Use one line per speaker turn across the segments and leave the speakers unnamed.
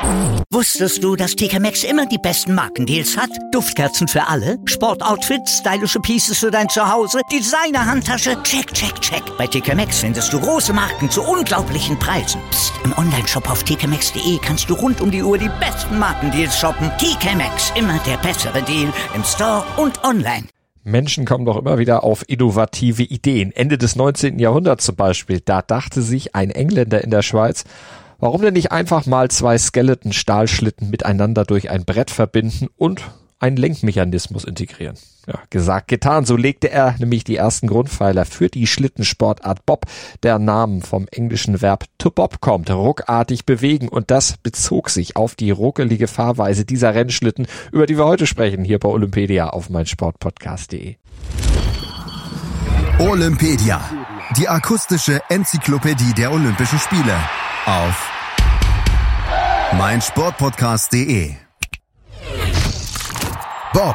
Wusstest du, dass TK Maxx immer die besten Markendeals hat? Duftkerzen für alle, Sportoutfits, stylische Pieces für dein Zuhause, Designer-Handtasche, check, check, check. Bei TK Maxx findest du große Marken zu unglaublichen Preisen. Psst. Im Onlineshop auf tkmaxx.de kannst du rund um die Uhr die besten Markendeals shoppen. TK Maxx, immer der bessere Deal im Store und online.
Menschen kommen doch immer wieder auf innovative Ideen. Ende des 19. Jahrhunderts zum Beispiel, da dachte sich ein Engländer in der Schweiz, warum denn nicht einfach mal 2 Skeleton-Stahlschlitten miteinander durch ein Brett verbinden und einen Lenkmechanismus integrieren. Ja, gesagt, getan. So legte er nämlich die ersten Grundpfeiler für die Schlittensportart Bob. Der Name vom englischen Verb to bob kommt, ruckartig bewegen. Und das bezog sich auf die ruckelige Fahrweise dieser Rennschlitten, über die wir heute sprechen, hier bei Olympedia auf meinsportpodcast.de.
Olympedia, die akustische Enzyklopädie der Olympischen Spiele auf meinsportpodcast.de. Bob.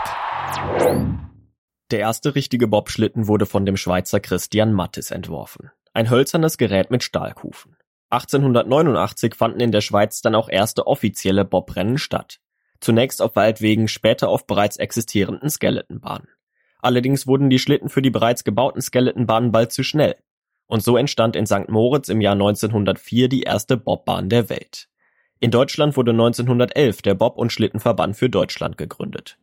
Der erste richtige Bobschlitten wurde von dem Schweizer Christian Mathis entworfen. Ein hölzernes Gerät mit Stahlkufen. 1889 fanden in der Schweiz dann auch erste offizielle Bobrennen statt. Zunächst auf Waldwegen, später auf bereits existierenden Skeletonbahnen. Allerdings wurden die Schlitten für die bereits gebauten Skeletonbahnen bald zu schnell. Und so entstand in St. Moritz im Jahr 1904 die erste Bobbahn der Welt. In Deutschland wurde 1911 der Bob- und Schlittenverband für Deutschland gegründet.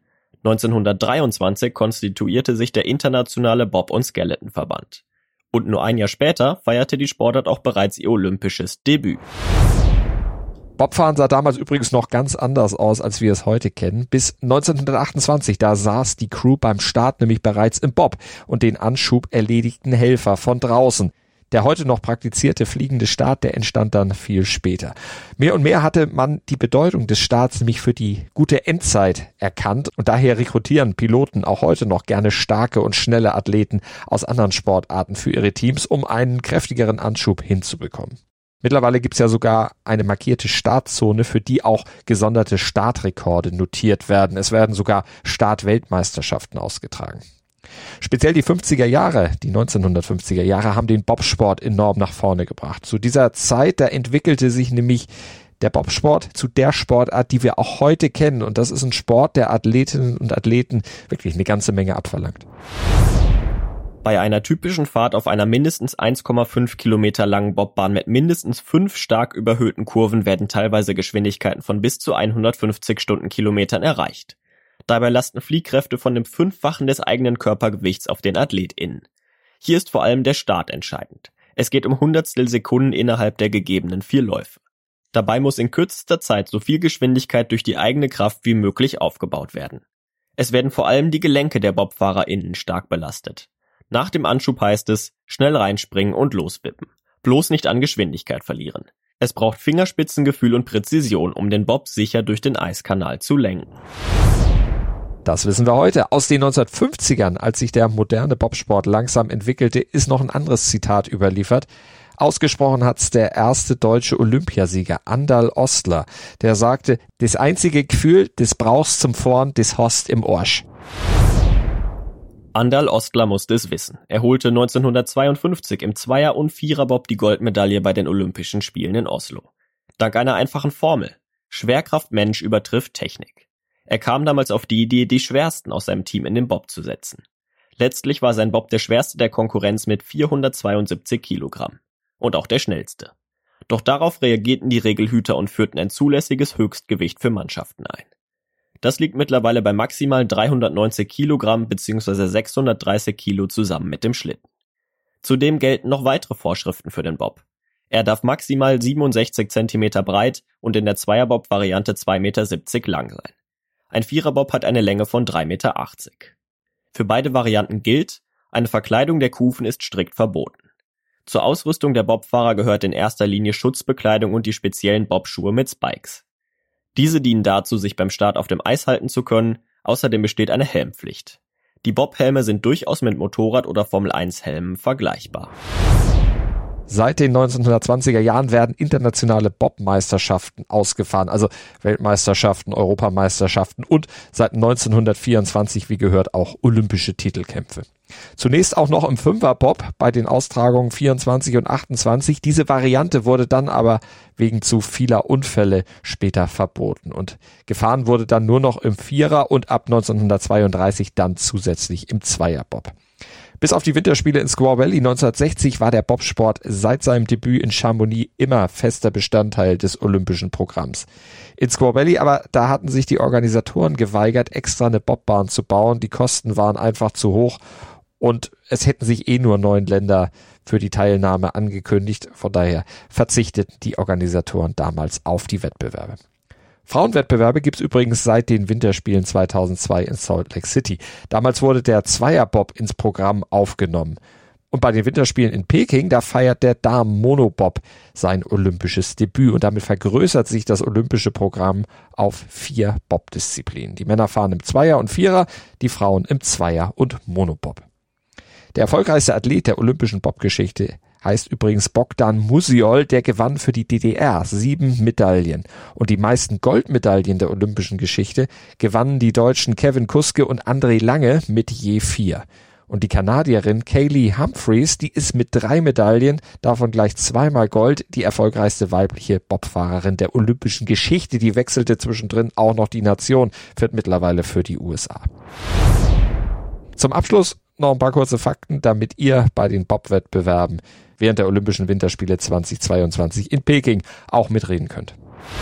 1923 konstituierte sich der Internationale Bob- und Skeletonverband. Und nur ein Jahr später feierte die Sportart auch bereits ihr olympisches Debüt.
Bobfahren sah damals übrigens noch ganz anders aus, als wir es heute kennen. Bis 1928, da saß die Crew beim Start nämlich bereits im Bob und den Anschub erledigten Helfer von draußen. Der heute noch praktizierte fliegende Start, der entstand dann viel später. Mehr und mehr hatte man die Bedeutung des Starts nämlich für die gute Endzeit erkannt und daher rekrutieren Piloten auch heute noch gerne starke und schnelle Athleten aus anderen Sportarten für ihre Teams, um einen kräftigeren Anschub hinzubekommen. Mittlerweile gibt's ja sogar eine markierte Startzone, für die auch gesonderte Startrekorde notiert werden. Es werden sogar Startweltmeisterschaften ausgetragen. Speziell die 1950er Jahre haben den Bobsport enorm nach vorne gebracht. Zu dieser Zeit, da entwickelte sich nämlich der Bobsport zu der Sportart, die wir auch heute kennen. Und das ist ein Sport, der Athletinnen und Athleten wirklich eine ganze Menge abverlangt.
Bei einer typischen Fahrt auf einer mindestens 1,5 Kilometer langen Bobbahn mit mindestens 5 stark überhöhten Kurven werden teilweise Geschwindigkeiten von bis zu 150 Stundenkilometern erreicht. Dabei lasten Fliehkräfte von dem 5-fachen des eigenen Körpergewichts auf den AthletInnen. Hier ist vor allem der Start entscheidend. Es geht um Hundertstel Sekunden innerhalb der gegebenen 4 Läufe. Dabei muss in kürzester Zeit so viel Geschwindigkeit durch die eigene Kraft wie möglich aufgebaut werden. Es werden vor allem die Gelenke der BobfahrerInnen stark belastet. Nach dem Anschub heißt es, schnell reinspringen und loswippen. Bloß nicht an Geschwindigkeit verlieren. Es braucht Fingerspitzengefühl und Präzision, um den Bob sicher durch den Eiskanal zu lenken.
Das wissen wir heute. Aus den 1950ern, als sich der moderne Bobsport langsam entwickelte, ist noch ein anderes Zitat überliefert. Ausgesprochen hat's der erste deutsche Olympiasieger Andal Ostler. Der sagte, das einzige Gefühl, das brauchst zum Fahren, das hast im Arsch.
Andal Ostler musste es wissen. Er holte 1952 im Zweier- und Viererbob die Goldmedaille bei den Olympischen Spielen in Oslo. Dank einer einfachen Formel. Schwerkraft Mensch übertrifft Technik. Er kam damals auf die Idee, die Schwersten aus seinem Team in den Bob zu setzen. Letztlich war sein Bob der schwerste der Konkurrenz mit 472 Kilogramm. Und auch der schnellste. Doch darauf reagierten die Regelhüter und führten ein zulässiges Höchstgewicht für Mannschaften ein. Das liegt mittlerweile bei maximal 390 Kilogramm bzw. 630 Kilo zusammen mit dem Schlitten. Zudem gelten noch weitere Vorschriften für den Bob. Er darf maximal 67 Zentimeter breit und in der Zweierbob-Variante 2,70 Meter lang sein. Ein Viererbob hat eine Länge von 3,80 Meter. Für beide Varianten gilt, eine Verkleidung der Kufen ist strikt verboten. Zur Ausrüstung der Bobfahrer gehört in erster Linie Schutzbekleidung und die speziellen Bobschuhe mit Spikes. Diese dienen dazu, sich beim Start auf dem Eis halten zu können, außerdem besteht eine Helmpflicht. Die Bobhelme sind durchaus mit Motorrad- oder Formel-1-Helmen vergleichbar.
Seit den 1920er Jahren werden internationale Bobmeisterschaften ausgefahren, also Weltmeisterschaften, Europameisterschaften und seit 1924, wie gehört, auch olympische Titelkämpfe. Zunächst auch noch im Fünfer-Bob bei den Austragungen 24 und 28. Diese Variante wurde dann aber wegen zu vieler Unfälle später verboten. Und gefahren wurde dann nur noch im Vierer und ab 1932 dann zusätzlich im Zweier-Bob. Bis auf die Winterspiele in Squaw Valley 1960 war der Bobsport seit seinem Debüt in Chamonix immer fester Bestandteil des olympischen Programms. In Squaw Valley aber, da hatten sich die Organisatoren geweigert, extra eine Bobbahn zu bauen. Die Kosten waren einfach zu hoch und es hätten sich nur 9 Länder für die Teilnahme angekündigt. Von daher verzichteten die Organisatoren damals auf die Wettbewerbe. Frauenwettbewerbe gibt's übrigens seit den Winterspielen 2002 in Salt Lake City. Damals wurde der Zweierbob ins Programm aufgenommen. Und bei den Winterspielen in Peking, da feiert der Damen-Monobob sein olympisches Debüt. Und damit vergrößert sich das olympische Programm auf 4 Bobdisziplinen. Die Männer fahren im Zweier und Vierer, die Frauen im Zweier und Monobob. Der erfolgreichste Athlet der olympischen Bobgeschichte heißt übrigens Bogdan Musiol, der gewann für die DDR 7 Medaillen. Und die meisten Goldmedaillen der olympischen Geschichte gewannen die Deutschen Kevin Kuske und André Lange mit je 4. Und die Kanadierin Kaylee Humphreys, die ist mit 3 Medaillen, davon gleich 2-mal Gold, die erfolgreichste weibliche Bobfahrerin der olympischen Geschichte. Die wechselte zwischendrin auch noch die Nation, fährt mittlerweile für die USA. Zum Abschluss noch ein paar kurze Fakten, damit ihr bei den Bob-Wettbewerben während der Olympischen Winterspiele 2022 in Peking auch mitreden könnt.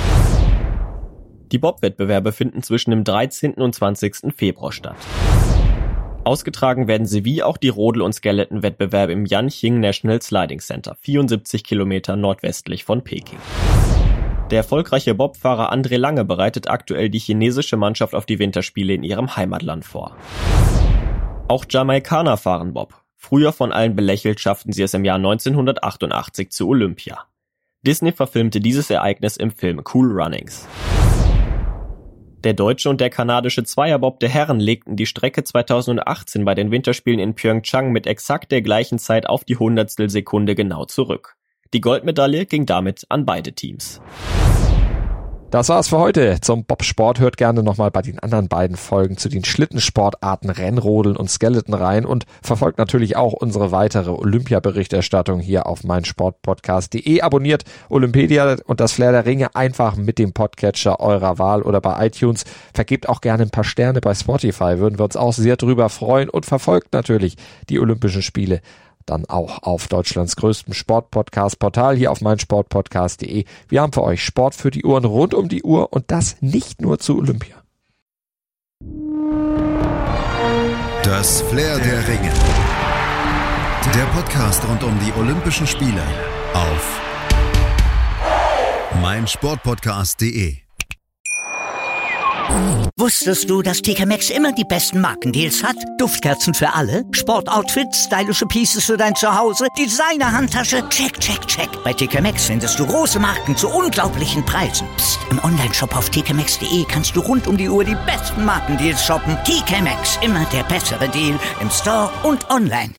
Die Bob-Wettbewerbe finden zwischen dem 13. und 20. Februar statt. Ausgetragen werden sie wie auch die Rodel- und Skeleton-Wettbewerbe im Yanqing National Sliding Center, 74 Kilometer nordwestlich von Peking. Der erfolgreiche Bobfahrer André Lange bereitet aktuell die chinesische Mannschaft auf die Winterspiele in ihrem Heimatland vor. Auch Jamaikaner fahren Bob. Früher von allen belächelt, schafften sie es im Jahr 1988 zu Olympia. Disney verfilmte dieses Ereignis im Film Cool Runnings. Der deutsche und der kanadische Zweierbob der Herren legten die Strecke 2018 bei den Winterspielen in Pyeongchang mit exakt der gleichen Zeit auf die Hundertstelsekunde genau zurück. Die Goldmedaille ging damit an beide Teams.
Das war's für heute zum Bobsport. Hört gerne nochmal bei den anderen beiden Folgen zu den Schlittensportarten Rennrodeln und Skeleton rein und verfolgt natürlich auch unsere weitere Olympia-Berichterstattung hier auf meinsportpodcast.de. Abonniert Olympedia und das Flair der Ringe einfach mit dem Podcatcher eurer Wahl oder bei iTunes. Vergebt auch gerne ein paar Sterne bei Spotify, würden wir uns auch sehr drüber freuen und verfolgt natürlich die Olympischen Spiele dann auch auf Deutschlands größtem Sportpodcast-Portal hier auf meinsportpodcast.de. Wir haben für euch Sport für die Ohren rund um die Uhr und das nicht nur zu Olympia.
Das Flair der Ringe. Der Podcast rund um die Olympischen Spiele auf meinsportpodcast.de.
Wusstest du, dass TK Maxx immer die besten Markendeals hat? Duftkerzen für alle, Sportoutfits, stylische Pieces für dein Zuhause, Designer-Handtasche, check, check, check. Bei TK Maxx findest du große Marken zu unglaublichen Preisen. Psst. Im Onlineshop auf tkmaxx.de kannst du rund um die Uhr die besten Markendeals shoppen. TK Maxx, immer der bessere Deal im Store und online.